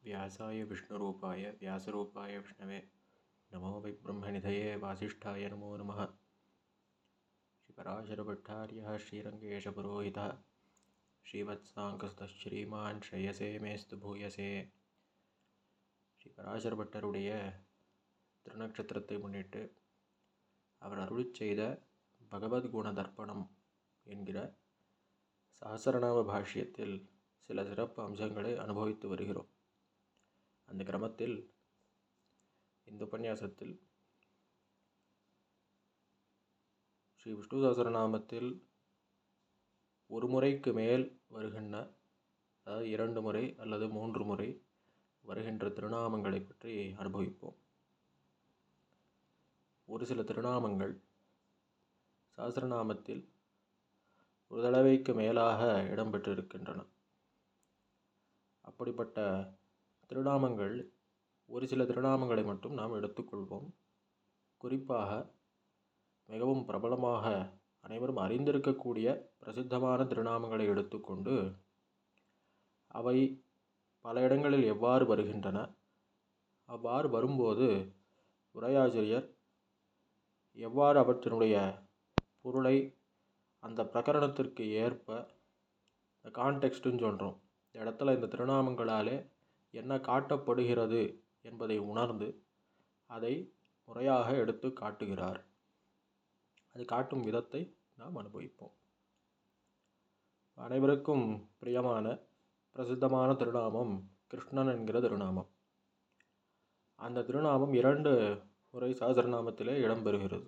व्यासाय विष्णुरूपाय व्यासरूपाय विष्णवे नमो वै ब्रह्मनिधये वासिष्ठाय नमो नमः। श्रीपराशरभट्टार्यः श्रीरङ्गेशपुरोहितः ஸ்ரீவத்சாங்கஸ்தः ஸ்ரீமான் ஸ்ரேயசே மேஸ்து பூயசே. ஸ்ரீபராசரபட்டருடைய திருநட்சத்திரத்தை முன்னிட்டு அவர் அருளிச் செய்த பகவத்குண தர்ப்பணம் என்கிற சஹஸ்ரநாம பாஷ்யத்தில் சில சிறப்பு அம்சங்களை அனுபவித்து வருகிறோம். அந்த கிரமத்தில் இந்த உபன்யாசத்தில் ஸ்ரீ விஷ்ணு சஹஸ்ரநாமத்தில் ஒரு முறைக்கு மேல் வருகின்ற, அதாவது 2 முறை அல்லது 3 முறை வருகின்ற திருநாமங்களை பற்றி அனுபவிப்போம். ஒரு சில திருநாமங்கள் சஹஸ்ரநாமத்தில் ஒரு தடவைக்கு மேலாக இடம்பெற்றிருக்கின்றன. அப்படிப்பட்ட திருநாமங்கள், ஒரு சில திருநாமங்களை மட்டும் நாம் எடுத்துக்கொள்வோம். குறிப்பாக மிகவும் பிரபலமாக அனைவரும் அறிந்திருக்கக்கூடிய பிரசித்தமான திருநாமங்களை எடுத்துக்கொண்டு அவை பல இடங்களில் எவ்வாறு வருகின்றன, அவ்வாறு வரும்போது உரையாசிரியர் எவ்வாறு அவற்றினுடைய பொருளை அந்த பிரகரணத்திற்கு ஏற்ப, இந்த கான்டெக்ஸ்ட்டுன்னு சொல்கிறோம், இந்த இடத்துல இந்த திருநாமங்களாலே என்ன காட்டப்படுகிறது என்பதை உணர்ந்து அதை முறையாக எடுத்து காட்டுகிறார். அது காட்டும் விதத்தை நாம் அனுபவிப்போம். அனைவருக்கும் பிரியமான பிரசித்தமான திருநாமம் கிருஷ்ணன் என்கிற திருநாமம். அந்த திருநாமம் 2 முறை சஹஸ்ரநாமத்திலே இடம்பெறுகிறது.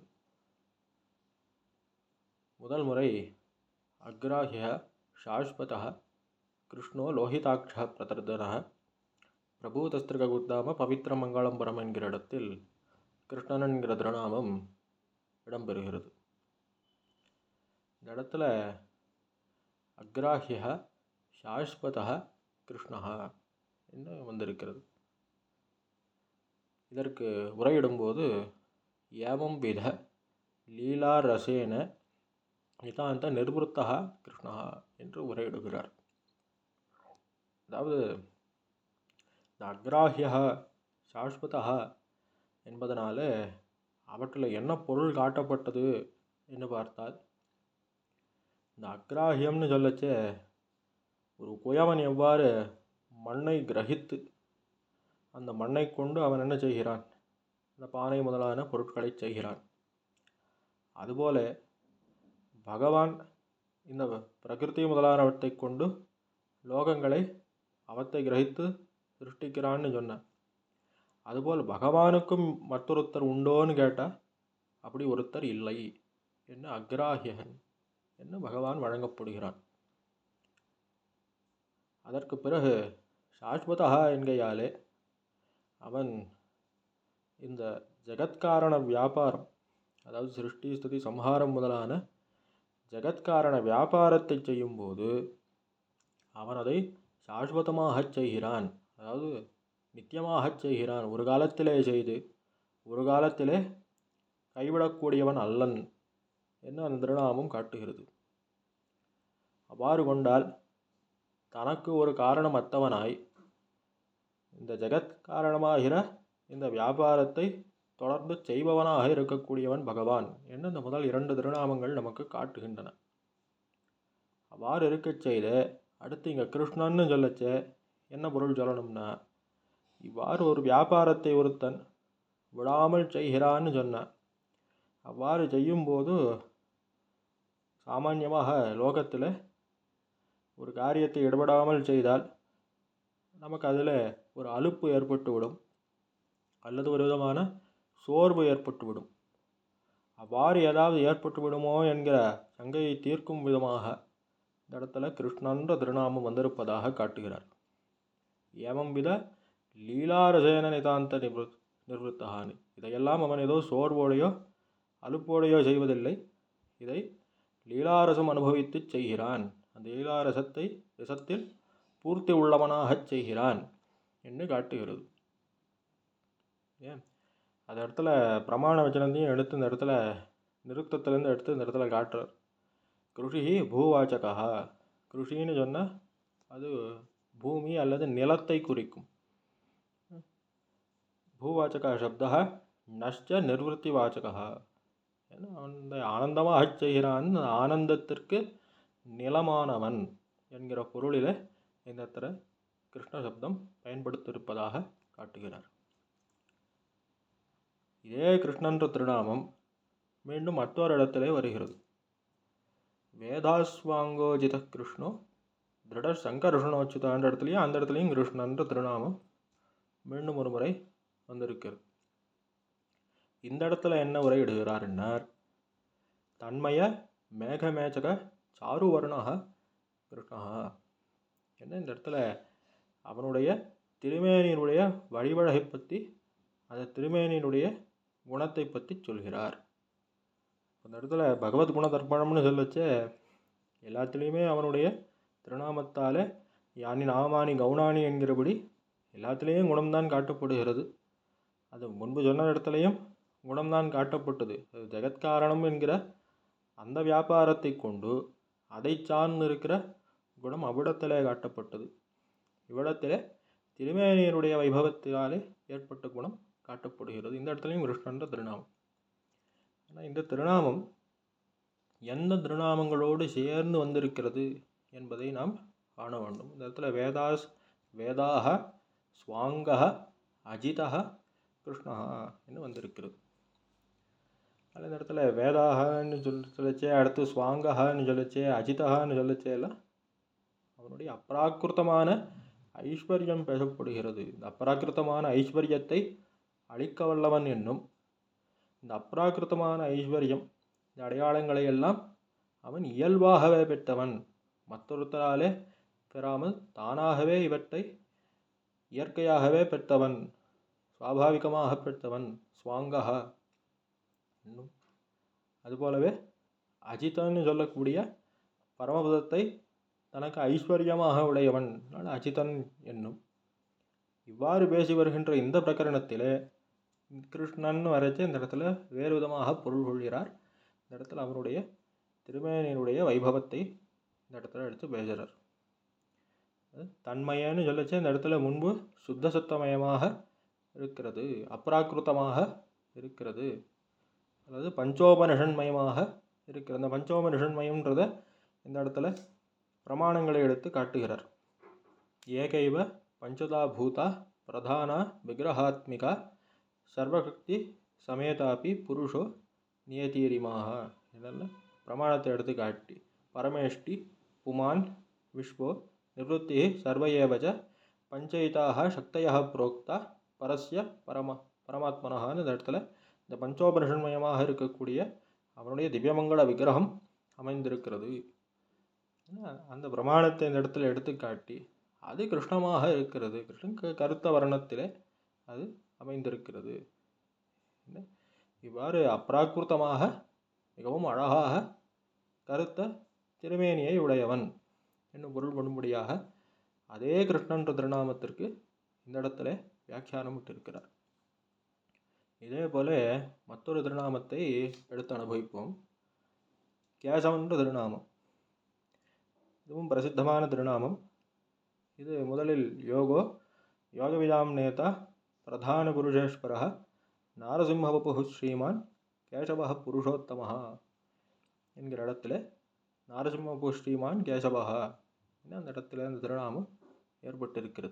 முதல் முறை அக்ராஹ்ய சாஸ்வதः கிருஷ்ணோ லோஹிதாட்ச பிரதர்தனः பிரபூதஸ்திருககுத்தாம பவித்திர மங்களம்பரம் என்கிற இடத்தில் கிருஷ்ணன் என்கிற திருநாமம் இடம்பெறுகிறது. இந்த இடத்துல அக்ராஹ்ய சாஸ்வதः கிருஷ்ணः என்று வந்திருக்கிறது. இதற்கு உரையிடும்போது ஏவம் வித லீலா ரசேன நிதாந்த நிர்வృத்தः கிருஷ்ணா என்று உரையிடுகிறார். அதாவது இந்த அக்ராஹ்ய சாஸ்வதः என்பதனால அவற்றில் என்ன பொருள் காட்டப்பட்டது என்று பார்த்தால், இந்த அக்ராஹ்யம்னு சொல்லச்சே ஒரு குயவன் எவ்வாறு மண்ணை கிரகித்து அந்த மண்ணை கொண்டு அவன் என்ன செய்கிறான், இந்த பானை முதலான பொருட்களை செய்கிறான். அதுபோல பகவான் இந்த பிரகிருதி முதலானவற்றை கொண்டு லோகங்களை அவற்றை கிரகித்து சிருஷ்டிக்கிறான்னு சொன்னான். அதுபோல் பகவானுக்கும் மற்றொருத்தர் உண்டோன்னு கேட்டால் அப்படி ஒருத்தர் இல்லை என்ன அக்ராஹ்யன் என்ன பகவான் வழங்கப்படுகிறான். அதற்கு பிறகு சாஸ்வதா என்கையாலே அவன் இந்த ஜெகத்காரண வியாபாரம், அதாவது சிருஷ்டி ஸ்திதி சம்ஹாரம் முதலான ஜெகத்காரண வியாபாரத்தை செய்யும்போது அவன் அதை சாஸ்வதமாக செய்கிறான், அதாவது நித்தியமாக செய்கிறான். ஒரு காலத்திலே செய்து ஒரு காலத்திலே கைவிடக்கூடியவன் அல்லன் என்று அந்த திருநாமம் காட்டுகிறது. அவ்வாறு கொண்டால் தனக்கு ஒரு காரணமற்றவனாய் இந்த ஜெகத் காரணமாகிற இந்த வியாபாரத்தை தொடர்ந்து செய்பவனாக இருக்கக்கூடியவன் பகவான் என்று இந்த முதல் 2 திருநாமங்கள் நமக்கு காட்டுகின்றன. அவ்வாறு இருக்கச் செய்த அடுத்து இங்கே கிருஷ்ணன்னு சொல்லச்சே என்ன பொருள் சொல்லணும்னா, இவ்வாறு ஒரு வியாபாரத்தை ஒருத்தன் விடாமல் செய்கிறான்னு சொன்னான். அவ்வாறு செய்யும்போது சாமான்யமாக லோகத்தில் ஒரு காரியத்தை ஈடுபடாமல் செய்தால் நமக்கு அதில் ஒரு அலுப்பு ஏற்பட்டுவிடும் அல்லது ஒரு விதமான சோர்வு ஏற்பட்டுவிடும். அவ்வாறு ஏதாவது ஏற்பட்டு விடுமோ என்கிற சங்கையை தீர்க்கும் விதமாக இந்த இடத்துல கிருஷ்ணன்ற திருநாமம் வந்திருப்பதாக காட்டுகிறார். ஏவம் வித லீலாரசேன நிதாந்த நிர்வృத்தஹானி, இதையெல்லாம் அவன் ஏதோ சோர்வோடையோ அலுப்போடையோ செய்வதில்லை, இதை லீலாரசம் அனுபவித்து செய்கிறான், அந்த லீலாரசத்தை ரசத்தில் பூர்த்தி உள்ளவனாக செய்கிறான் என்று காட்டுகிறது. ஏன் அந்த இடத்துல பிரமாண வச்சனத்தையும் எடுத்து இந்த இடத்துல நிருக்தத்திலேருந்து எடுத்து இந்த இடத்துல காட்டுறார். கிருஷி பூவாச்சகா, கிருஷின்னு சொன்னால் அது பூமி அல்லது நிலத்தை குறிக்கும். பூவாச்சக சப்தா நஷ்ட நிர்வൃத்திவாச்சகா. ஏன்னா அந்த ஆனந்தமாக செய்கிறான், ஆனந்தத்திற்கு நிலமானவன் என்கிற பொருளில் இந்த இடத்துல கிருஷ்ண சப்தம் பயன்படுத்தியிருப்பதாக காட்டுகிறார். இதே கிருஷ்ணன்ற திருநாமம் மீண்டும் மற்றொரு இடத்திலே வருகிறது. வேதாஸ்வாங்கோஜித கிருஷ்ணோ திருட சங்கர்ஷணோச்சிதான்ற இடத்துலையும் அந்த இடத்துலையும் கிருஷ்ணன்ற திருநாமம் மீண்டும் ஒரு முறை வந்திருக்கிறது. இந்த இடத்துல என்ன உரையிடுகிறார் என்னார், தன்மய மேகமேச்சக சாருவர்ணா கிருஷ்ணா. என்ன இந்த இடத்துல அவனுடைய திருமேனியினுடைய வழிவழகை பற்றி, அந்த திருமேனியினுடைய குணத்தை பற்றி சொல்கிறார். அந்த இடத்துல பகவத் குண தர்ப்பணம்னு சொல்லச்சே எல்லாத்துலேயுமே அவனுடைய திருநாமத்தால் யானி நாமானி கவுனானி என்கிறபடி எல்லாத்துலேயும் குணம்தான் காட்டப்படுகிறது. அது முன்பு சொன்ன இடத்துலையும் குணம்தான் காட்டப்பட்டது. அது ஜெகத்காரணம் என்கிற அந்த வியாபாரத்தை கொண்டு அதை சார்ந்து இருக்கிற குணம் அவ்விடத்திலே காட்டப்பட்டது. இவ்விடத்திலே திருமேனியருடைய வைபவத்தினாலே ஏற்பட்ட குணம் காட்டப்படுகிறது. இந்த இடத்துலையும் கிருஷ்ணன்ற திருநாமம். ஆனால் இந்த திருநாமம் எந்த திருநாமங்களோடு சேர்ந்து வந்திருக்கிறது என்பதை நாம் காண வேண்டும். இந்த இடத்துல வேதாக ஸ்வாங்க அஜிதா கிருஷ்ணா என்று வந்திருக்கிறது. அதில் இந்த இடத்துல வேதாகன்னு சொல்லச்சே, அடுத்து ஸ்வாங்கன்னு சொல்லச்சே, அஜிதகான்னு சொல்லச்சே எல்லாம் அவனுடைய அப்ராக்கிருத்தமான ஐஸ்வர்யம் பேசப்படுகிறது. இந்த அப்ராக்கிருத்தமான ஐஸ்வர்யத்தை அளிக்க வல்லவன் என்னும் இந்த அப்ராக்கிருத்தமான ஐஸ்வர்யம், இந்த அடையாளங்களை எல்லாம் அவன் இயல்பாகவே பெற்றவன், மற்றொருத்தராலே பெறாமல் தானாகவே இவற்றை இயற்கையாகவே பெற்றவன், சுவாபாவிகமாக பெற்றவன் ஸ்வாங்கா என்னும். அதுபோலவே அஜிதன்னு சொல்லக்கூடிய பரமபதத்தை தனக்கு ஐஸ்வர்யமாக உடையவன் அஜிதன் என்னும். இவ்வாறு பேசி வருகின்ற இந்த பிரகரணத்திலே கிருஷ்ணன் வரைச்சே இந்த இடத்துல வேறு விதமாக பொருள் கொள்கிறார். இந்த இடத்துல அவனுடைய திருமேனியினுடைய வைபவத்தை இந்த இடத்துல எடுத்து பேசுகிறார். தன்மயன்னு சொல்லச்சே இந்த இடத்துல முன்பு சுத்த சுத்தமயமாக இருக்கிறது, அப்ராக்கிருத்தமாக இருக்கிறது, அதாவது பஞ்சோபனிஷன்மயமாக இருக்கிறது. அந்த பஞ்சோபனிஷன்மயம்ன்றத இந்த இடத்துல பிரமாணங்களை எடுத்து காட்டுகிறார். ஏகைவ பஞ்சதா பூதா பிரதானா விக்கிரகாத்மிகா சர்வசக்தி சமேதாபி புருஷோ நியதீரிமாக இதெல்லாம் பிரமாணத்தை எடுத்து காட்டி, பரமேஷ்டி புமான் விஸ்வோ நிவృத்தி சர்வயேவஜ பஞ்சயிதாக சக்தயா புரோக்தா பரஸ்ய பரமாத்மனஹான்னு இந்த இடத்துல இந்த பஞ்சோபனிஷன்மயமாக இருக்கக்கூடிய அவனுடைய திவ்யமங்கள விக்கிரகம் அமைந்திருக்கிறது. அந்த பிரமாணத்தை இந்த இடத்துல எடுத்து காட்டி அது கிருஷ்ணமாக இருக்கிறது, கிருஷ்ணன் கருத்த வர்ணத்திலே அது அமைந்திருக்கிறது. இவ்வாறு அப்ராக்கிருத்தமாக மிகவும் அழகாக கருத்த திருமேனியை உடையவன் என்னும் பொருள் கொள்ளும்படியாக அதே கிருஷ்ணன்ற திருநாமத்திற்கு இந்த இடத்துல வியாக்கியானம் விட்டிருக்கிறார். இதே போல மற்றொரு திருநாமத்தை எடுத்து அனுபவிப்போம். கேசவன்ற திருநாமம், இதுவும் பிரசித்தமான திருநாமம். இது முதலில் யோகவிதாம் நேதா பிரதான புருஷேஸ்வர நாரசிம்மவபு ஸ்ரீமான் கேசவ புருஷோத்தம என்கிற இடத்துல நாரசிம்மவபு ஸ்ரீமான் கேசவா அந்த இடத்துல அந்த திருநாமம் ஏற்பட்டிருக்கிறது.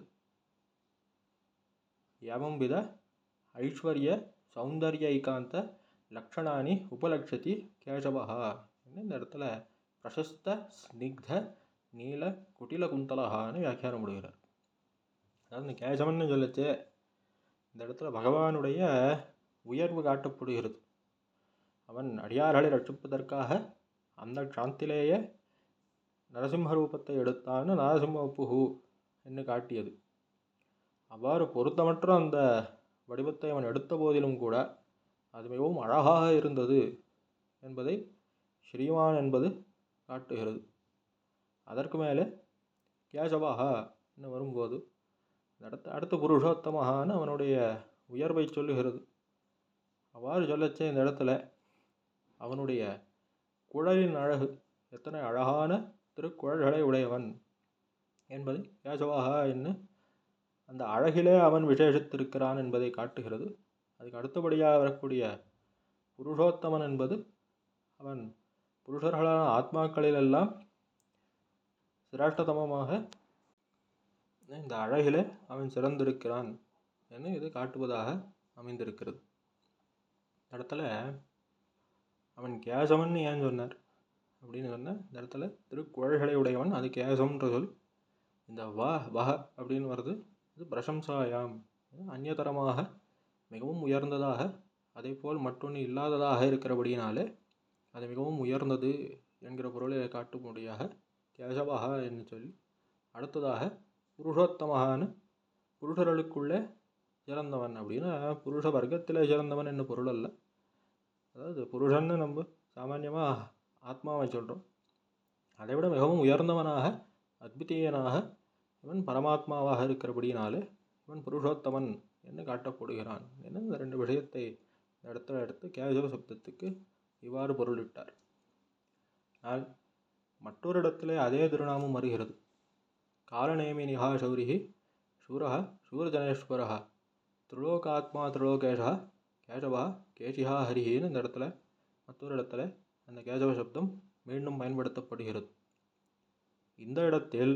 ஏவம் வித ஐஸ்வர்ய சௌந்தர்ய ஐகாந்த லக்ஷணானி உபலட்சதி கேசவா. இந்த இடத்துல பிரசஸ்த ஸ்னிக்த நீல குட்டில குந்தலகான்னு வியாக்கியானம் முடிகிறார். அதாவது இந்த கேசவன்னு சொல்லச்சு இந்த இடத்துல பகவானுடைய உயர்வு காட்டப்படுகிறது. அவன் அடியார்களை ரட்சிப்பதற்காக அந்த க்ஷாந்திலேயே நரசிம்ம ரூபத்தை எடுத்தான்னு நாரசிம்மபுஹு என்று காட்டியது. அவ்வாறு பொருத்தமற்ற அந்த வடிவத்தை அவன் எடுத்த போதிலும் கூட அது மிகவும் அழகாக இருந்தது என்பதை ஸ்ரீமான் என்பது காட்டுகிறது. அதற்கு மேலே கேசவாகா என்று வரும்போது அடுத்த புருஷோத்தமகான்னு அவனுடைய உயர்வை சொல்லுகிறது. அவ்வாறு சொல்லச்சே இந்த இடத்துல அவனுடைய குழலின் அழகு, எத்தனை அழகான திருக்குழல்களை உடையவன் என்பதை கேசவாகா என்று அந்த அழகிலே அவன் விசேஷித்திருக்கிறான் என்பதை காட்டுகிறது. அதுக்கு அடுத்தபடியாக வரக்கூடிய புருஷோத்தமன் என்பது அவன் புருஷர்களான ஆத்மாக்களிலெல்லாம் சிரேஷ்டதமமாக இந்த அழகிலே அவன் சிறந்திருக்கிறான் என்று இது காட்டுவதாக அமைந்திருக்கிறது. இடத்துல அவன் கேசவன் ஏன் சொன்னார் அப்படின்னு சொன்னால், இந்த இடத்துல திருக்குழல்களை உடையவன், அது கேசவன்ற சொல். இந்த வஹ அப்படின்னு வருது, இது பிரசம்சாயாம், அந்நியதரமாக மிகவும் உயர்ந்ததாக, அதே போல் மற்றொன்று இல்லாததாக இருக்கிறபடியினாலே அது மிகவும் உயர்ந்தது என்கிற பொருளை காட்டும்படியாக கேசவஹா என்று சொல்லி, அடுத்ததாக புருஷோத்தமகான்னு புருஷர்களுக்குள்ளே சிறந்தவன் அப்படின்னா புருஷ வர்க்கத்திலே சிறந்தவன் என்ன பொருள் அல்ல. அதாவது புருஷன்னு நம்ம சாமான்யமாக ஆத்மாவை சொல்கிறோம். அதை விட மிகவும் உயர்ந்தவனாக அத்விதீயனாக இவன் பரமாத்மாவாக இருக்கிறபடினாலே இவன் புருஷோத்தமன் என்று காட்டப்படுகிறான் என இந்த ரெண்டு விஷயத்தை இடத்துல எடுத்து கேசவ சப்தத்துக்கு இவ்வாறு பொருளிட்டார். ஆனால் மற்றொரு இடத்திலே அதே திருநாமம் வருகிறது. காலநேமினிஹா சௌரிஹி சூரஹ சூரஜனேஸ்வரஹ திரிலோகாத்மா திரிலோகேஷா கேசவா கேசிஹா ஹரிஹின்னு இந்த இடத்துல மற்றொரு இடத்துல அந்த கேசவ சப்தம் மீண்டும் பயன்படுத்தப்படுகிறது. இந்த இடத்தில்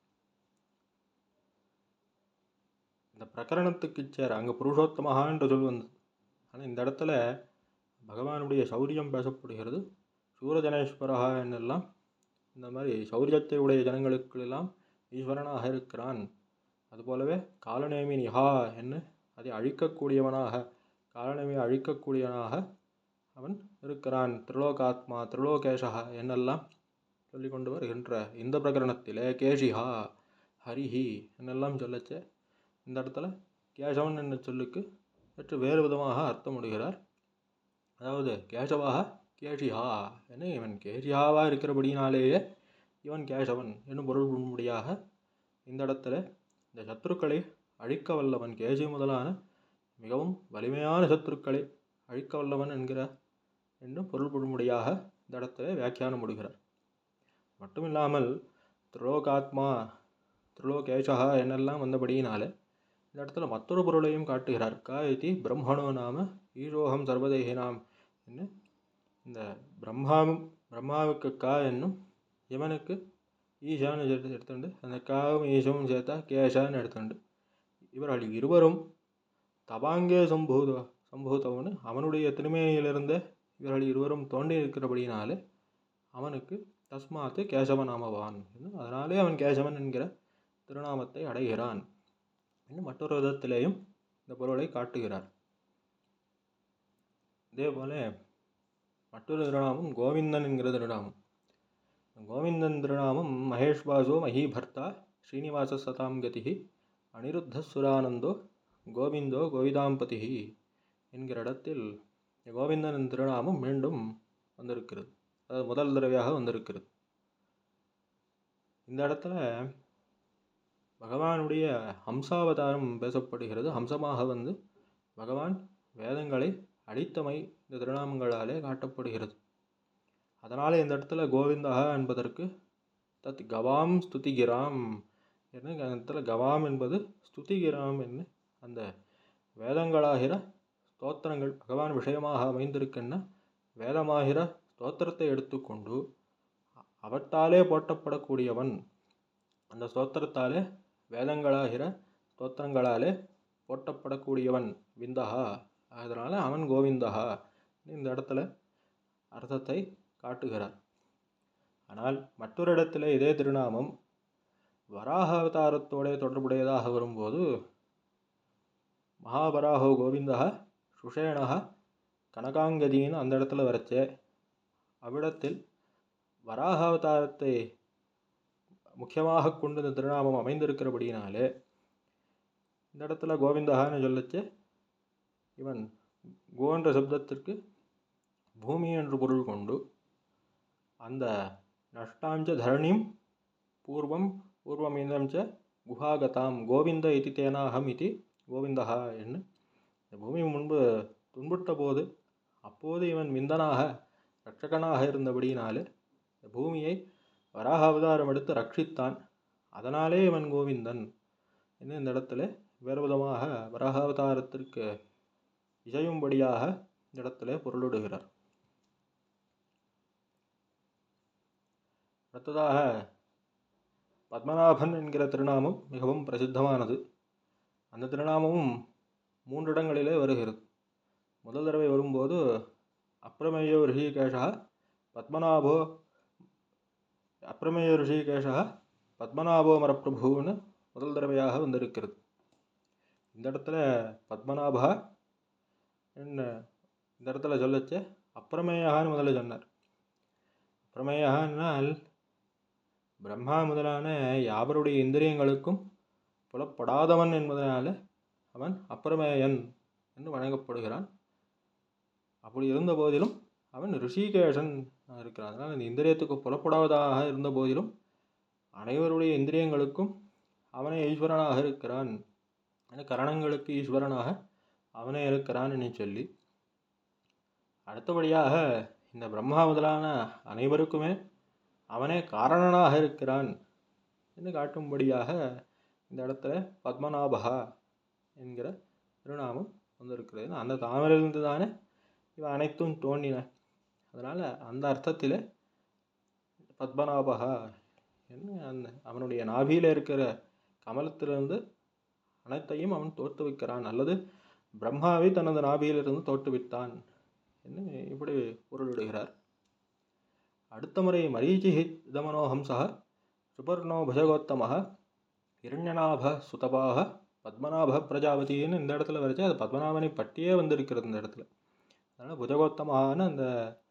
இந்த பிரகரணத்துக்கு சேர அங்கே புருஷோத்தமஹான்ற சொல் வந்தது. ஆனால் இந்த இடத்துல பகவானுடைய சௌரியம் பேசப்படுகிறது. சூரஜனேஸ்வரஹா என்னெல்லாம் இந்த மாதிரி சௌரியத்தை உடைய ஜனங்களுக்கெல்லாம் ஈஸ்வரனாக இருக்கிறான். அதுபோலவே காலநேமி நிஹா என்ன அதை அழிக்கக்கூடியவனாக, காலநேமியை அழிக்கக்கூடியவனாக அவன் இருக்கிறான். திரிலோகாத்மா திரிலோகேஷா என்னெல்லாம் சொல்லிக்கொண்டு வருகின்ற இந்த பிரகரணத்திலே கேஷிஹா ஹரிஹி என்னெல்லாம் சொல்லச்சே இந்த இடத்துல கேசவன் என்ற சொல்லுக்கு சற்று வேறு விதமாக அர்த்தம் முடிகிறார். அதாவது கேசவாக கேஷிஹா என இவன் கேஷிஹாவாக இருக்கிறபடினாலேயே இவன் கேசவன் என்னும் பொருள்படும்படியாக இந்த இடத்துல இந்த சத்துருக்களை அழிக்க வல்லவன், கேசி முதலான மிகவும் வலிமையான சத்துருக்களை அழிக்க வல்லவன் என்கிற என்னும் பொருள்படும்படியாக இந்த இடத்துல வியாக்கியானம் முடிகிறார். மட்டுமில்லாமல் திரிலோகாத்மா திரிலோகேஷா என்னெல்லாம் வந்தபடியினாலே இந்த இடத்துல மற்றொரு பொருளையும் காட்டுகிறார். கா இதி பிரம்மணோ நாம ஈஷோகம் சர்வதேகினாம் என்ன இந்த பிரம்மாவுக்கு கா என்னும் இவனுக்கு ஈஷான்னு எடுத்துண்டு அந்த காவும் ஈஷவும் சேர்த்தா கேஷான்னு எடுத்துண்டு இவர்கள் இருவரும் தபாங்கே சம்பூதவனு அவனுடைய திருமேனியிலிருந்து இவர்கள் இருவரும் தோன்றி இருக்கிறபடினாலே அவனுக்கு தஸ்மாத்து கேசவநாமவான், அதனாலே அவன் கேசவன் என்கிற திருநாமத்தை அடைகிறான் என்று மற்றொரு விதத்திலேயும் இந்த பொருளை காட்டுகிறார். இதே போல மற்றொரு திருநாமம் கோவிந்தன் என்கிற திருநாமம். கோவிந்தன் திருநாமம் மகேஷ்வாசோ மஹீபர்த்தா ஸ்ரீனிவாச சதாம் கதிஹி அனிருத்த சுரானந்தோ கோவிந்தோ கோவிதாம்பதி என்கிற இடத்தில் கோவிந்தன் திருநாமம் மீண்டும் வந்திருக்கிறது. அதாவது முதல் தடவையாக வந்திருக்கிறது. இந்த இடத்துல பகவானுடைய ஹம்சாவதாரம் பேசப்படுகிறது. ஹம்சமாக வந்து பகவான் வேதங்களை அடித்தமை இந்த திருநாமங்களாலே காட்டப்படுகிறது. அதனாலே இந்த இடத்துல கோவிந்தா என்பதற்கு தத் கவாம் ஸ்துதிகிராம் என்ன, அந்த இடத்துல கவாம் என்பது ஸ்துதிகிராம் என்ன, அந்த வேதங்களாகிற ஸ்தோத்திரங்கள் பகவான் விஷயமாக அமைந்திருக்கின்ற வேதமாகிற ஸ்தோத்திரத்தை எடுத்துக்கொண்டு அவற்றாலே போற்றப்படக்கூடியவன், அந்த ஸ்தோத்திரத்தாலே வேதங்களாகிற ஸ்தோத்திரங்களாலே போற்றப்படக்கூடியவன் விந்தகா, அதனால் அவன் கோவிந்தகா இந்த இடத்துல அர்த்தத்தை காட்டுகிறார். ஆனால் மற்றொரு இடத்துல இதே திருநாமம் வராக அவதாரத்தோட தொடர்புடையதாக வரும்போது மகாபராஹோ கோவிந்தா சுஷேணா கனகாங்கதின்னு அந்த இடத்துல வரைச்சே, அவ்விடத்தில் வராக அவதாரத்தை முக்கியமாக கொண்டு இந்த திருநாமம் அமைந்திருக்கிறபடினாலே இந்த இடத்துல கோவிந்தகான்னு சொல்லச்சு இவன் கோன்ற சப்தத்திற்கு பூமி என்று பொருள் கொண்டு அந்த நஷ்டாஞ்ச தரணிம் பூர்வமிதஞ்ச குஹாகதாம் கோவிந்த இதி தேனாகம் இதி கோவிந்தகா என்று, இந்த பூமி முன்பு துன்புட்ட போது அப்போது இவன் விந்தனாக ரட்சகனாக இருந்தபடியினாலே இந்த பூமியை வராக அவதாரம் எடுத்து ரட்சித்தான், அதனாலே இவன் கோவிந்தன் என்று இந்த இடத்துல வேறு விதமாக வராகாவதாரத்திற்கு இசையும்படியாக இந்த இடத்திலே பொருளிடுகிறார். அடுத்ததாக பத்மநாபன் என்கிற திருநாமம் மிகவும் பிரசித்தமானது. அந்த திருநாமமும் 3 இடங்களிலே வருகிறது. முதல் தடவை வரும்போது அப்பிரமேயோ ரிஷிகேஷா பத்மநாபோ மரப்பிரபுன்னு முதல் தடவையாக வந்திருக்கிறது. இந்த இடத்துல பத்மநாபா என்ன இந்த இடத்துல சொல்லச்சே அப்பிரமேயான்னு முதல்ல சொன்னார். அப்பிரமேயான்னால் பிரம்மா முதலான யாவருடைய இந்திரியங்களுக்கும் புலப்படாதவன் என்பதனால அவன் அப்பிரமேயன் என்று வழங்கப்படுகிறான். அப்படி இருந்த போதிலும் அவன் ரிஷிகேஷன் இருக்கிறான். அதனால் இந்த இந்திரியத்துக்கு புலப்படாததாக இருந்த போதிலும் அனைவருடைய இந்திரியங்களுக்கும் அவனே ஈஸ்வரனாக இருக்கிறான், கரணங்களுக்கு ஈஸ்வரனாக அவனே இருக்கிறான்னு சொல்லி, அடுத்தபடியாக இந்த பிரம்மா முதலான அனைவருக்குமே அவனே காரணனாக இருக்கிறான் என்று காட்டும்படியாக இந்த இடத்துல பத்மநாபா என்கிற திருநாமம் வந்திருக்கிறது. அந்த தாமரையிலிருந்து தானே இவன் அனைத்தும் தோன்றின. அதனால் அந்த அர்த்தத்தில் பத்மநாபா என்ன அவனுடைய நாபியில் இருக்கிற கமலத்திலிருந்து அனைத்தையும் அவன் தோற்றுவிக்கிறான், அல்லது பிரம்மாவை தனது நாபியிலிருந்து தோற்றுவித்தான் என்று இப்படி பொருளிடுகிறார். அடுத்த முறை மரீச்சிஹி இதமனோஹம்சா சுபர்ணோ புஜகோத்தமः இரண்யநாப சுதபாக பத்மநாப பிரஜாபதின்னு இந்த இடத்துல வரைச்சு அது பத்மநாபனை பற்றியே வந்திருக்கிறது இந்த இடத்துல. அதனால் புஜகோத்தமான அந்த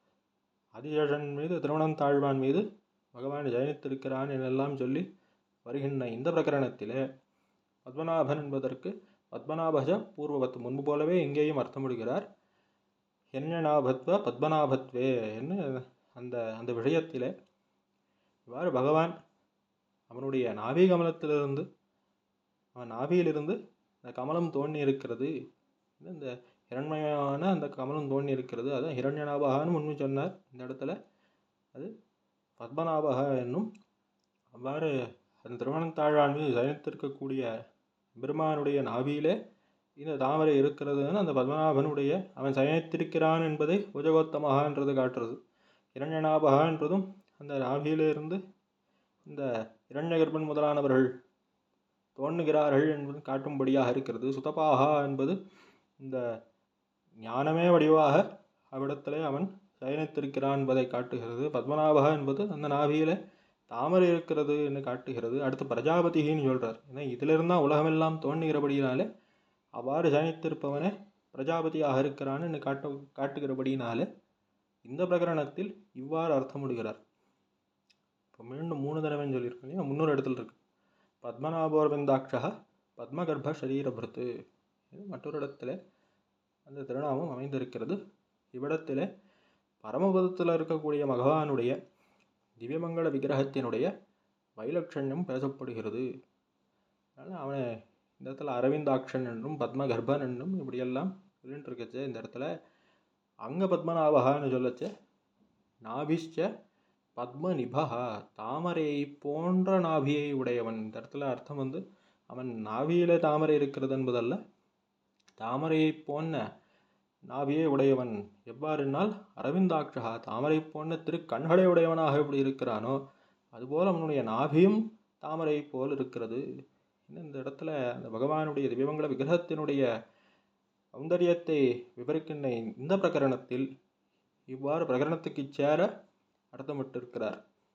ஆதிசேஷன் மீது திருவனந்தாழ்வான் மீது பகவான் ஜெயனித்திருக்கிறான் என்றெல்லாம் சொல்லி வருகின்ற இந்த பிரகரணத்திலே பத்மநாபன் என்பதற்கு பத்மநாபஜ பூர்வவத் முன்பு போலவே இங்கேயும் அர்த்தமிடுகிறார். ஹிரண்யநாபத்வ பத்மநாபத்வே என்று அந்த விஷயத்திலே இவ்வாறு பகவான் அவனுடைய நாபி கமலத்திலிருந்து அவன் நாபியிலிருந்து இந்த கமலம் தோன்றி இருக்கிறது, இந்த ஹிரண்மயமான அந்த கமலம் தோன்றி இருக்கிறது. அதான் ஹிரண்யநாபகான்னு முன்பு சொன்னார். இந்த இடத்துல அது பத்மநாபகா என்னும் அவ்வாறு அந்த திருவனந்தாழ்வான் மீது சயனித்திருக்கக்கூடிய பெருமானுடைய நாபியிலே இந்த தாமரை இருக்கிறதுன்னு அந்த பத்மநாபனுடைய அவன் சயனித்திருக்கிறான் என்பதை புஜகோத்தமகா என்றது காட்டுறது. இரண்யநாபகா என்றதும் அந்த நாபியிலிருந்து இந்த இரண்யகர்பன் முதலானவர்கள் தோன்றுகிறார்கள் என்பது காட்டும்படியாக இருக்கிறது. சுதபாகா என்பது இந்த ஞானமே வடிவாக அவ்விடத்திலே அவன் சயனித்திருக்கிறான் என்பதை காட்டுகிறது. பத்மநாபகா என்பது அந்த நாபியிலே தாமரை இருக்கிறது என்று காட்டுகிறது. அடுத்து பிரஜாபதின்னு சொல்கிறார். ஏன்னா இதிலிருந்தான் உலகமெல்லாம் தோன்றுகிறபடியினாலே அவ்வாறு சயனித்திருப்பவனே பிரஜாபதியாக இருக்கிறான்னு என்று காட்டுகிறபடியினாலே இந்த பிரகரணத்தில் இவ்வாறு அர்த்தமிடுகிறார். இப்போ மீண்டும் 3 தடவைன்னு சொல்லியிருக்கோம் இல்லையா, 300 இடத்துல இருக்கு. பத்மநாபோர்விந்தாட்சா பத்மகர்ப்ப சரீரபிருத்து மற்றொரு இடத்துல அந்த திருநாமம் அமைந்திருக்கிறது. இவ்விடத்திலே பரமபதத்தில் இருக்கக்கூடிய பகவானுடைய திவ்யமங்கள விக்கிரகத்தினுடைய வைலட்சண்யம் பேசப்படுகிறது. அதனால் அவனை இந்த இடத்துல அரவிந்தாட்சன் என்றும் பத்மகர்ப்பன் என்றும் இப்படியெல்லாம் சொல்லிட்டு இருக்கச்சு. இந்த இடத்துல அங்க பத்மநாபகான்னு சொல்லச்சு நாபிஷ்ச பத்மநிபகா தாமரையை போன்ற நாபியை உடையவன். இந்த இடத்துல அர்த்தம் அவன் நாபியிலே தாமரை இருக்கிறது என்பதல்ல, தாமரையை போன்ற நாபியை உடையவன். எவ்வாறுனால் அரவிந்தாட்சகா தாமரை போன்ற திருக்கண்களை உடையவனாக எப்படி இருக்கிறானோ அதுபோல் அவனுடைய நாபியும் தாமரை போல் இருக்கிறது. இந்த இடத்துல அந்த பகவானுடைய திவ்யமங்கள விக்கிரகத்தினுடைய சௌந்தரியத்தை விவரிக்கின்ற இந்த பிரகரணத்தில் இவ்வாறு பிரகரணத்துக்கு சேர அர்த்தமிட்டிருக்கிறார்.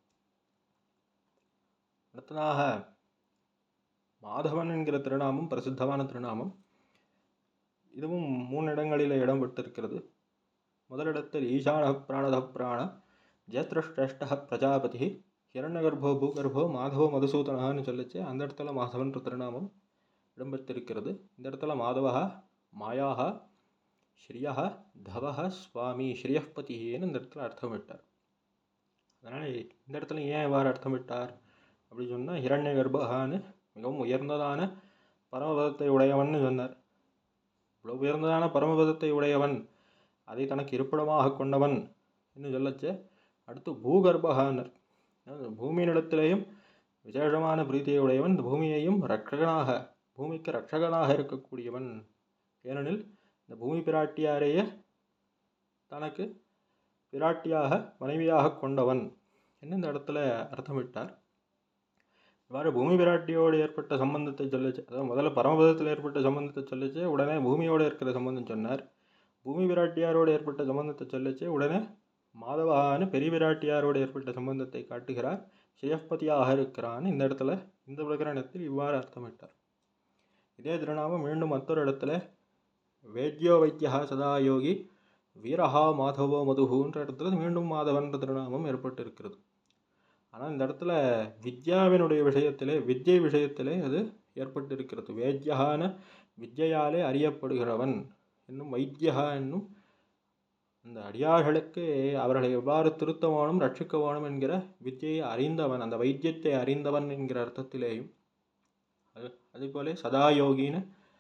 அடுத்ததாக மாதவன் என்கிற திருநாமம் பிரசித்தமான திருநாமம். இதுவும் 3 இடங்களில் இடம்பெற்றிருக்கிறது. முதலிடத்தில் ஈசான பிராணத பிராண ஜேத்ரஷ்டா பிரஜாபதி ஹிரண்யகர்ப்போ பூகர்ப்போ மாதவோ மதுசூதனான்னு சொல்லிச்சு. அந்த இடத்துல மாதவன் திருநாமம் இடம்பெற்றிருக்கிறது. இந்த இடத்துல மாதவா மாயாக ஸ்ரீயா தவஹ சுவாமி ஸ்ரீயப்பதின்னு இந்த இடத்துல அர்த்தமிட்டார். அதனால் இந்த இடத்துல ஏன் இவ்வாறு அர்த்தமிட்டார் அப்படின்னு சொன்னால் ஹிரண்யகர்ப்பகான்னு மிகவும் உயர்ந்ததான பரமபதத்தை உடையவன் சொன்னார். இவ்வளோ உயர்ந்ததான பரமபதத்தை உடையவன், அதை தனக்கு இருப்பிடமாக கொண்டவன் என்று சொல்லச்சு. அடுத்து பூகர்ப்பகான்னர், பூமியினிடத்திலேயும் விசேஷமான பிரீத்தியை உடையவன், இந்த பூமியையும் ரட்சகனாக பூமிக்கு ரட்சகனாக இருக்கக்கூடியவன். ஏனெனில் இந்த பூமி பிராட்டியாரையே தனக்கு பிராட்டியாக மனைவியாக கொண்டவன் என்று இந்த இடத்துல அர்த்தமிட்டார். இவ்வாறு பூமி பிராட்டியோடு ஏற்பட்ட சம்பந்தத்தை சொல்லிச்சு. அதாவது முதல்ல பரமபதத்தில் ஏற்பட்ட சம்பந்தத்தை சொல்லிச்சு, உடனே பூமியோடு இருக்கிற சம்பந்தம் சொன்னார். பூமி பிராட்டியாரோடு ஏற்பட்ட சம்பந்தத்தை சொல்லிச்சு, உடனே மாதவான்னு பெரிய பிராட்டியாரோடு ஏற்பட்ட சம்பந்தத்தை காட்டுகிறார். சிவபதியாக இருக்கிறான்னு இந்த இடத்துல இந்த பிரகரணத்தில் இவ்வாறு அர்த்தமிட்டார். இதே திருநாமம் மீண்டும் மற்றொரு இடத்துல வேத்யோ வைத்தியா சதா யோகி வீரஹா மாதவோ மதுகுன்ற இடத்துல மீண்டும் மாதவன்ற திருநாமம் ஏற்பட்டு இருக்கிறது. ஆனால் இந்த இடத்துல வித்யாவினுடைய விஷயத்திலே, வித்யை விஷயத்திலே அது ஏற்பட்டு இருக்கிறது. வேத்யகான வித்யாலே அறியப்படுகிறவன் என்னும் வைத்தியா என்னும் அந்த அடியார்களுக்கு அவர்களை எவ்வாறு திருத்த வேணும் ரட்சிக்க வேணும் என்கிற வித்யை அறிந்தவன், அந்த வைத்தியத்தை அறிந்தவன் என்கிற அர்த்தத்திலேயும், அதேபோல சதாயோகின்னு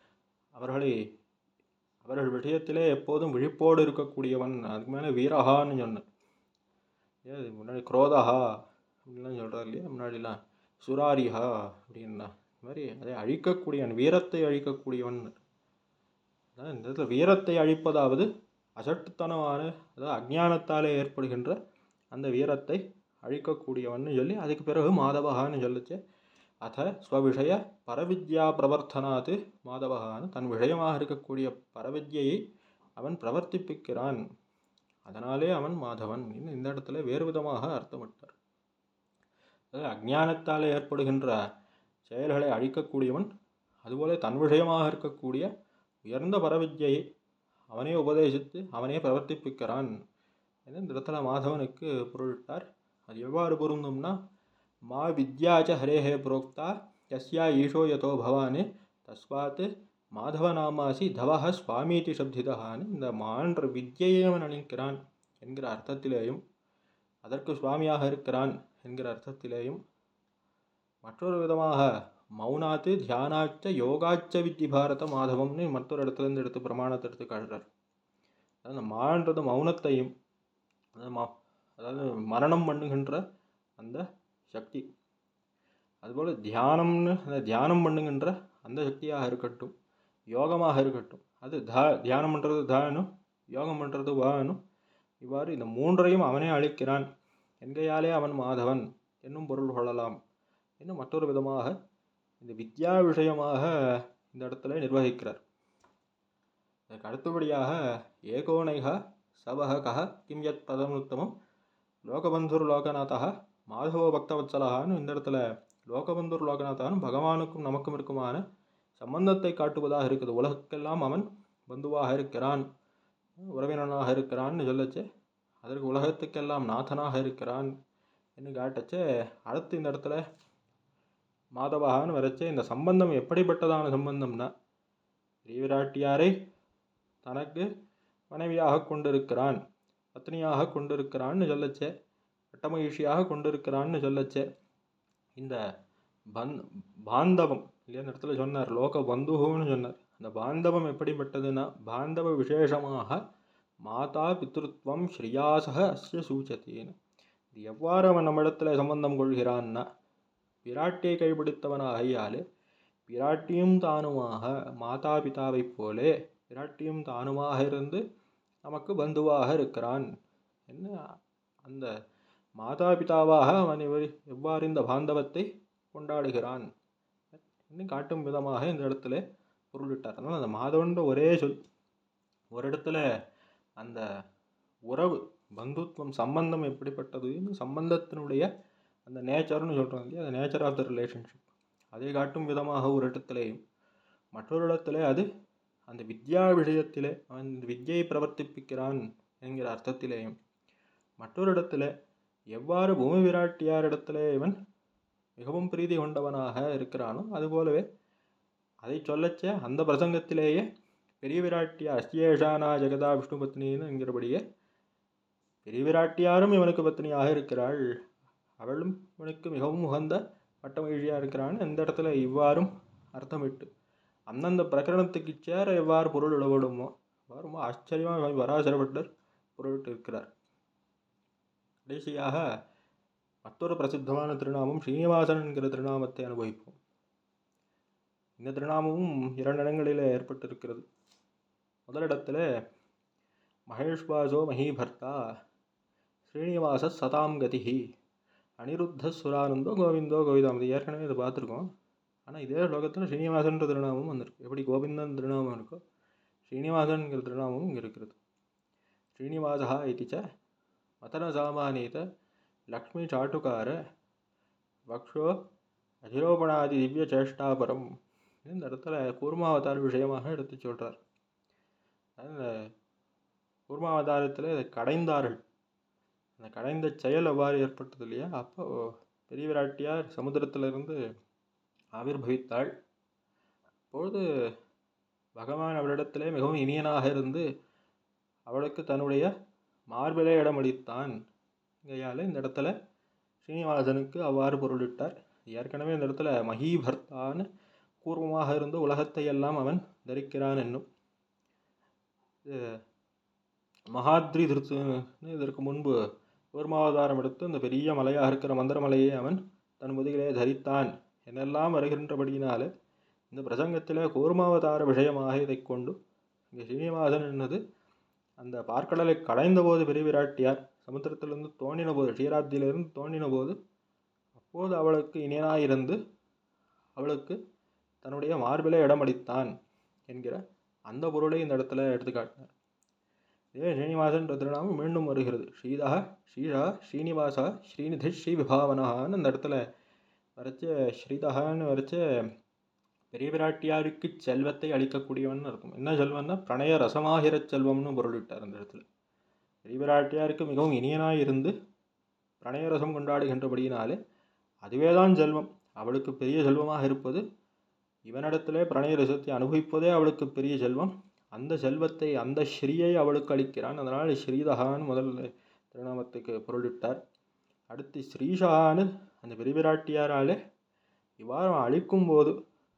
அவர்கள் விஷயத்திலே எப்போதும் விழிப்போடு இருக்கக்கூடியவன். அதுக்கு மேலே வீரஹான்னு சொன்னேன். முன்னாடி குரோதஹா அப்படின்லாம் சொல்கிறார் இல்லையா, முன்னாடிலாம் சுராரிஹா அப்படின்னா இந்த மாதிரி அதை அழிக்கக்கூடியவன், வீரத்தை அழிக்கக்கூடியவன். அதான் இந்த இடத்துல வீரத்தை அழிப்பதாவது அசட்டுத்தனமான, அதாவது அஜ்ஞானத்தாலே ஏற்படுகின்ற அந்த வீரத்தை அழிக்கக்கூடியவன் சொல்லி அதுக்கு பிறகு மாதவகான்னு சொல்லிச்சு. அத ஸ்வவிஷய பரவித்யா பிரவர்த்தனாத்து மாதவகான்னு தன் விஷயமாக இருக்கக்கூடிய பரவித்யை அவன் பிரவர்த்திப்பிக்கிறான், அதனாலே அவன் மாதவன். இன்னும் இந்த இடத்துல வேறு விதமாக அர்த்தமிட்டார். அதாவது அஜ்ஞானத்தாலே ஏற்படுகின்ற செயல்களை அழிக்கக்கூடியவன், அதுபோல தன் விஷயமாக இருக்கக்கூடிய உயர்ந்த பரவித்யை அவனே உபதேசித்து அவனே பிரவர்த்திப்பிக்கிறான் என்று இந்த இடத்துல மாதவனுக்கு பொருளிட்டார். அது எவ்வாறு பொருந்தும்னா, மா வித்யாச்ச ஹரேஹே புரோக்தா யஸ்யா ஈஷோ யதோ பவானே தஸ்வாத் மாதவநாமாசி தவஹ சுவாமீதி சப்திதான்னு இந்த மான்ற வித்யையை அவன் அளிக்கிறான் என்கிற அர்த்தத்திலேயும், அதற்கு சுவாமியாக இருக்கிறான் என்கிற அர்த்தத்திலேயும், மற்றொரு விதமாக மௌனாத்து தியானாச்ச யோகாச்ச வித்தி பாரத மாதவம்னு மற்றொரு இடத்துலேருந்து எடுத்து பிரமாணத்தை எடுத்து காட்டுறார். அதாவது மான்றது மௌனத்தையும், அதாவது மரணம் பண்ணுகின்ற அந்த சக்தி, அதுபோல் தியானம்னு அந்த தியானம் பண்ணுகின்ற அந்த சக்தியாக இருக்கட்டும், யோகமாக இருக்கட்டும், அது தியானம் பண்ணுறது தானும் யோகம் பண்ணுறது வானும், இவ்வாறு இந்த மூன்றையும் அவனே அளிக்கிறான் என்கையாலே அவன் மாதவன் என்னும் பொருள் கொள்ளலாம். இன்னும் மற்றொரு விதமாக இந்த வித்யா விஷயமாக இந்த இடத்துல நிர்வகிக்கிறார். இதற்கு அடுத்தபடியாக ஏகோனைக சபகக கிம் யத் பதமுத்தமம் லோகபந்துர் லோகநாதா மாதவோ பக்தவத்சலகான்னு இந்த இடத்துல லோகபந்துர் லோகநாதான்னு பகவானுக்கும் நமக்கும் இருக்குமான சம்பந்தத்தை காட்டுவதாக இருக்குது. உலகக்கெல்லாம் அவன் பந்துவாக இருக்கிறான், உறவினனாக இருக்கிறான்னு சொல்லச்சு, அதற்கு உலகத்துக்கெல்லாம் நாதனாக இருக்கிறான் என்று காட்டச்சு. அடுத்து இந்த இடத்துல மாதவகான்னு வரைச்சு இந்த சம்பந்தம் எப்படிப்பட்டதான சம்பந்தம்னா, ஸ்ரீவிராட்டியாரை தனக்கு மனைவியாக கொண்டிருக்கிறான், பத்னியாக கொண்டிருக்கிறான்னு சொல்லச்சே, கட்டமகிழ்ச்சியாக கொண்டிருக்கிறான்னு சொல்லச்சே, இந்த பாந்தவம் இல்லையா இந்த இடத்துல சொன்னார், லோக பந்துன்னு சொன்னார். அந்த பாந்தவம் எப்படிப்பட்டதுன்னா, பாந்தவ விசேஷமாக மாதா பித்ருத்வம் ஸ்ரீயாசக அஸ்ய சூச்சத்தின்னு, இது எவ்வாறு அவன் நம்மிடத்துல சம்பந்தம் கொள்கிறான்னா, பிராட்டியை கைப்பிடித்தவனாகையாலே பிராட்டியும் தானுமாக மாதா பிதாவை போலே பிராட்டியும் தானுமாக இருந்து நமக்கு பந்துவாக இருக்கிறான் என்ன, அந்த மாதா பிதாவாக அவன் எவ்வாறு இந்த பாந்தவத்தை கொண்டாடுகிறான் இன்னும் காட்டும் விதமாக இந்த இடத்துல பொருளிட்டார். அதனால் அந்த மாதவன்ற ஒரே சொல் ஒரு இடத்துல அந்த உறவு பந்துத்வம் சம்பந்தம் எப்படிப்பட்டதுன்னு, சம்பந்தத்தினுடைய அந்த நேச்சர்னு சொல்கிறாங்க இல்லையா, அந்த நேச்சர் ஆஃப் த ரிலேஷன்ஷிப் அதை காட்டும் விதமாக ஒரு இடத்துலையும், மற்றொரு இடத்துல அது அந்த வித்யா விஷயத்திலே அவன் வித்யை பிரவர்த்திப்பிக்கிறான் என்கிற அர்த்தத்திலேயும், மற்றொரு இடத்துல எவ்வாறு பூமி விராட்டியார் இடத்துல இவன் மிகவும் பிரீதி கொண்டவனாக இருக்கிறானோ அதுபோலவே அதை சொல்லச்ச அந்த பிரசங்கத்திலேயே பெரிய விராட்டியார் அஸ்தியேஷானா ஜெகதா விஷ்ணு பத்னின்னு என்கிறபடியே பெரிய விராட்டியாரும் இவனுக்கு பத்னியாக இருக்கிறாள், அவளும் இவனுக்கு மிகவும் உகந்த பட்டமகிழ்ச்சியாக இருக்கிறான்னு இந்த இடத்துல இவ்வாறும் அர்த்தமிட்டு அந்தந்த பிரகரணத்துக்கு சேர எவ்வாறு பொருள் இடப்படுமோ ரொம்ப ஆச்சரியமாக பராசரப்பட்டர் பொருளிட்டு இருக்கிறார். கடைசியாக மற்றொரு பிரசித்தமான திருநாமம் ஸ்ரீனிவாசன் என்கிற திருநாமத்தை அனுபவிப்போம். இந்த திருநாமமும் 2 இடங்களில் ஏற்பட்டிருக்கிறது. முதலிடத்தில் மகேஷ்வாசோ மஹீபர்த்தா ஸ்ரீனிவாச சதாம் கதிஹி அனிருத்த சுரானந்தோ கோவிந்தோ கோவிதாம். இது ஏற்கனவே இதை பார்த்துருக்கோம். ஆனால் இதே ஸ்லோகத்தில் ஸ்ரீனிவாசன்ற திருநாமமும் வந்திருக்கு. எப்படி கோவிந்தன் திருநாமம் இருக்கோ ஸ்ரீனிவாசன்கிற திருநாமமும் இங்கே இருக்கிறது. ஸ்ரீனிவாசா இதிச்ச மதன சாமானியத லக்ஷ்மி சாட்டுக்கார வக்ஷோ அஜிரோபணாதி திவ்ய சேஷ்டாபரம். இந்த இடத்துல கூர்மாவதார விஷயமாக எடுத்து சொல்கிறார். கூர்மாவதாரத்தில் இதை கடைந்தார்கள். அந்த கடைந்த செயல் எவ்வாறு ஏற்பட்டது இல்லையா? அப்போ பெரிய விராட்டியார் சமுத்திரத்திலிருந்து ஆவிர்பவித்தாள். அப்பொழுது பகவான் அவளிடத்திலே மிகவும் இனியனாக இருந்து அவளுக்கு தன்னுடைய மார்பிலே இடமளித்தான். கையால் இந்த இடத்துல ஸ்ரீனிவாசனுக்கு அவ்வாறு பொருளிட்டார். ஏற்கனவே இந்த இடத்துல மஹீபர்த்தான்னு கூர்மமாக இருந்து உலகத்தை எல்லாம் அவன் தரிக்கிறான் என்னும். மகாத்ரி திருத்துன்னு இதற்கு முன்பு கூர்மாவதாரம் எடுத்து அந்த பெரிய மலையாக இருக்கிற மந்திரமலையை அவன் தன் முதுகிலே தரித்தான் என்னெல்லாம் வருகின்றபடியினாலே இந்த பிரசங்கத்தில் கூர்மாவதார விஷயமாக இதை கொண்டு இங்கே ஸ்ரீனிவாசன் என்னது அந்த பார்க்கடலை கடைந்த போது பெரிய விராட்டியார் சமுத்திரத்திலிருந்து தோண்டின போது, க்ஷீராப்தியிலிருந்து தோண்டின போது, அப்போது அவளுக்கு இனியனாயிருந்து அவளுக்கு தன்னுடைய மார்பிலே இடமளித்தான் என்கிற அந்த பொருளை இந்த இடத்துல எடுத்துக்காட்டினார். இதே ஸ்ரீனிவாசன் திருநாமம் மீண்டும் வருகிறது. ஸ்ரீதா ஸ்ரீஷா ஸ்ரீனிவாசா ஸ்ரீநிதி ஸ்ரீ விபாவனான்னு அந்த இடத்துல வரைச்ச ஸ்ரீதகான்னு வரைச்ச பெரிய விராட்டியாருக்கு செல்வத்தை அளிக்கக்கூடியவன் அர்த்தம். என்ன செல்வம்னா பிரணய ரசமாகிற செல்வம்னு பொருளிட்டார் அந்த இடத்துல. பெரிய விராட்டியாருக்கு மிகவும் இனியனாய் இருந்து பிரணய ரசம் கொண்டாடுகின்றபடியினாலே அதுவே தான் செல்வம். அவளுக்கு பெரிய செல்வமாக இருப்பது இவனிடத்திலே பிரணய ரசத்தை அனுபவிப்பதே அவளுக்கு பெரிய செல்வம். அந்த செல்வத்தை அந்த ஸ்ரீயை அவளுக்கு அளிக்கிறான். அதனால் ஸ்ரீதகான்னு முதல் திருநாமத்துக்கு பொருளிட்டார். அடுத்து ஸ்ரீஷான்னு அந்த பெரிய விராட்டியாராலே இவ்வாறு அளிக்கும் போது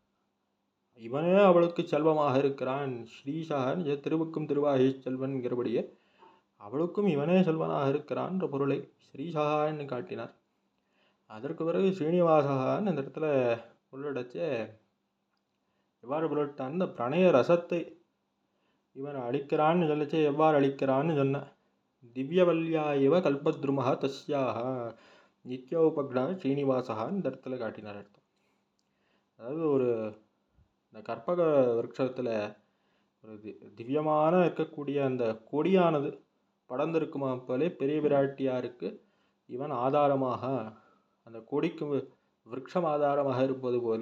இவனே அவளுக்கு செல்வமாக இருக்கிறான். ஸ்ரீஷான் திருவுக்கும் திருவாகி செல்வன்கிறபடியே அவளுக்கும் இவனே செல்வனாக இருக்கிறான்ற பொருளை ஸ்ரீஷான்னு காட்டினார். அதற்கு பிறகு ஸ்ரீனிவாசகான்னு அந்த இடத்துல பொருளடைச்சு எவ்வாறு பொருளிட்டான், இந்த பிரணய ரசத்தை இவன் அளிக்கிறான்னு சொல்லிச்சு. எவ்வாறு அளிக்கிறான்னு சொன்ன திவ்யவல்யா இவ கல்பத்ருமஹா தஸ்யாக நித்ய உபக்னா ஸ்ரீனிவாசகான்னு இந்த இடத்துல காட்டினார் அர்த்தம். அதாவது ஒரு இந்த கற்பக விருட்சத்தில் ஒரு திவ்யமான இருக்கக்கூடிய அந்த கொடியானது படர்ந்திருக்குமா போலே பெரிய விராட்டியாருக்கு இவன் ஆதாரமாக, அந்த கொடிக்கு விருட்சம் ஆதாரமாக இருப்பது போல,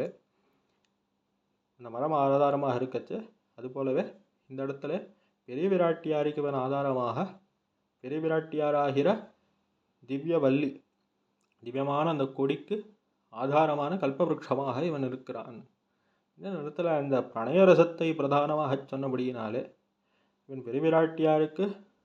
அந்த மரம் ஆதாரமாக இருக்கச்சு அது போலவே இந்த இடத்துல பெரிய விராட்டியாருக்கு இவன் ஆதாரமாக பெரிய விராட்டியாராகிற திவ்யவல்லி திவ்யமான அந்த கொடிக்கு ஆதாரமான கல்பவிருட்சமாக இவன் இருக்கிறான். இந்த இடத்துல அந்த பிரணய ரசத்தை பிரதானமாக சொன்னபடியினாலே இவன் பெரிய விராட்டியாருக்கு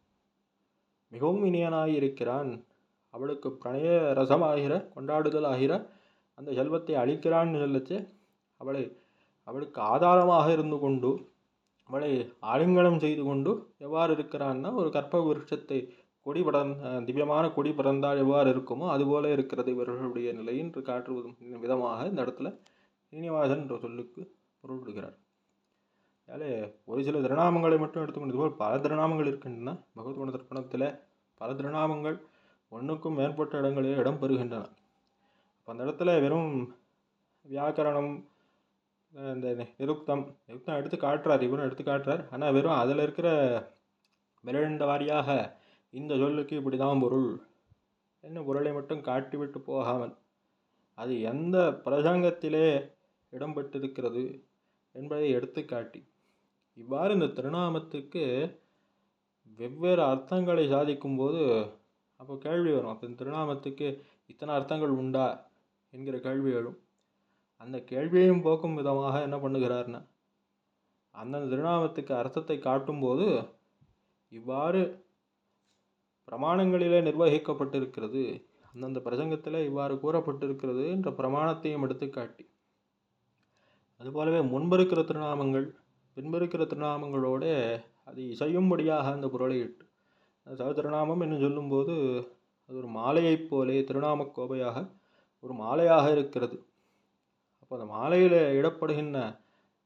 மிகவும் இனியனாய் இருக்கிறான். அவளுக்கு பிரணய ரசமாகிற கொண்டாடுதல் ஆகிற அந்த செல்வத்தை அளிக்கிறான்னு சொல்லச்சு அவளுக்கு ஆதாரமாக இருந்து கொண்டு அவளை ஆலிங்கனம் செய்து கொண்டு எவ்வாறு இருக்கிறான்னா ஒரு கற்பக விருட்சத்தை கொடி திவ்யமான கொடி பறந்தால் எவ்வாறு இருக்குமோ அதுபோல இருக்கிறது இவர்களுடைய நிலை என்று காட்டுவதும் விதமாக இந்த இடத்துல ஸ்ரீனிவாசன் என்ற சொல்லுக்கு பொருள் விடுகிறார். அதனால ஒரு சில திருநாமங்களை மட்டும் எடுத்துக்கொண்டது போல் பல திருநாமங்கள் இருக்கின்றன. பகவத்குண தர்ப்பணத்தில் பல திருநாமங்கள் ஒன்றுக்கும் மேற்பட்ட இடங்களில் இடம் பெறுகின்றன. அப்போ அந்த இடத்துல வெறும் வியாக்கரணம் இந்த நிருக்தம் எடுத்து காட்டுறார், இவரும் எடுத்து காட்டுறார். ஆனால் வெறும் அதில் இருக்கிற விரண்ட வாரியாக இந்த சொல்லுக்கு இப்படி தான் பொருள் என்ன பொருளை மட்டும் காட்டிவிட்டு போகாமல் அது எந்த பிரசங்கத்திலே இடம்பெற்றிருக்கிறது என்பதை எடுத்து காட்டி இவ்வாறு இந்த திருநாமத்துக்கு வெவ்வேறு அர்த்தங்களை சாதிக்கும் போது அப்போ கேள்வி வரும். அப்போ இந்த திருநாமத்துக்கு இத்தனை அர்த்தங்கள் உண்டா என்கிற கேள்வி எழும். அந்த கேள்வியையும் போக்கும் விதமாக என்ன பண்ணுகிறார்னா அந்தந்த திருநாமத்துக்கு அர்த்தத்தை காட்டும்போது இவ்வாறு பிரமாணங்களிலே நிர்வகிக்கப்பட்டிருக்கிறது, அந்தந்த பிரசங்கத்தில் இவ்வாறு கூறப்பட்டிருக்கிறது என்ற பிரமாணத்தையும் எடுத்து காட்டி அதுபோலவே முன்பிருக்கிற திருநாமங்கள் பின்பிருக்கிற திருநாமங்களோடு அது இசையும்படியாக அந்த பொருளை இட்டு திருநாமம் என்று சொல்லும்போது அது ஒரு மாலையைப் போலே திருநாம கோபையாக ஒரு மாலையாக இருக்கிறது. அப்போ அந்த மாலையில் இடப்படுகின்ற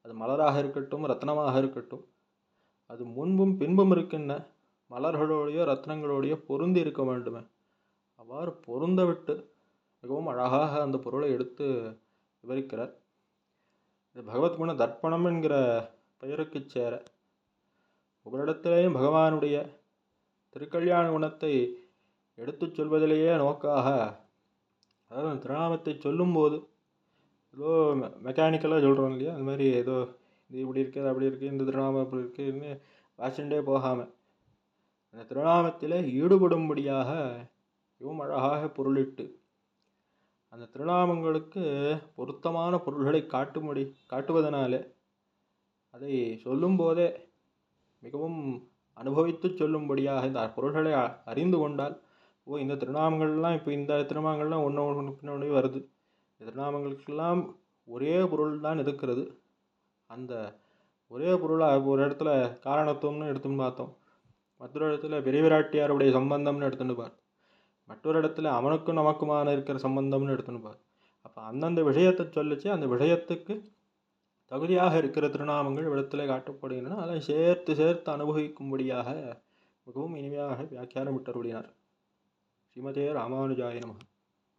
அது மலராக இருக்கட்டும், ரத்னமாக இருக்கட்டும், அது முன்பும் பின்பும் இருக்கின்ற மலர்களோடையோ ரத்னங்களோடையோ பொருந்தி இருக்க வேண்டுமே. அவ்வாறு பொருந்த விட்டு மிகவும் அழகாக அந்த பொருளை எடுத்து விவரிக்கிறார். இது பகவத்குண தர்ப்பணம் என்கிற பெயருக்கு சேர ஒவ்வொருடத்திலேயும் பகவானுடைய திருக்கல்யாண குணத்தை எடுத்துச் சொல்வதிலேயே நோக்காக, அதாவது திருநாமத்தை சொல்லும்போது ஏதோ மெக்கானிக்கலாக சொல்கிறோம் இல்லையா, அந்த மாதிரி ஏதோ இது இப்படி இருக்குது அப்படி இருக்குது இந்த திருநாமம் அப்படி இருக்குதுன்னு வாசிண்டே போகாமல் அந்த திருநாமத்தில் ஈடுபடும்படியாக மிகவும் அழகாக பொருளிட்டு அந்த திருநாமங்களுக்கு பொருத்தமான பொருள்களை காட்டுவதனாலே அதை சொல்லும்போதே மிகவும் அனுபவித்து சொல்லும்படியாக இந்த பொருள்களை அறிந்து கொண்டால், ஓ இந்த திருநாமங்கள்லாம் இப்போ இந்த திருநாமங்கள்லாம் ஒன்று பின்னாடி வருது, இந்த திருநாமங்களுக்கெல்லாம் ஒரே பொருள் தான் இருக்கிறது. அந்த ஒரே பொருளாக ஒரு இடத்துல காரணத்துவம்னு எடுத்துன்னு பார்த்தோம், மற்றொரு இடத்துல பெரிய விராட்டியாருடைய சம்பந்தம்னு எடுத்துன்னு பார்த்தோம், மற்றொரு இடத்துல அவனுக்கும் நமக்குமான இருக்கிற சம்பந்தம்னு எடுத்துன்னு பார்த்தோம். அப்போ அந்தந்த விஷயத்தை சொல்லிச்சு அந்த விஷயத்துக்கு தகுதியாக இருக்கிற திருநாமங்கள் இடத்துல காட்டப்படுகின்றன. அதெல்லாம் சேர்த்து சேர்த்து அனுபவிக்கும்படியாக மிகவும் இனிமையாக வியாக்கியானம் விட்டருளினார். ஸ்ரீமதே ராமானுஜாய நமः.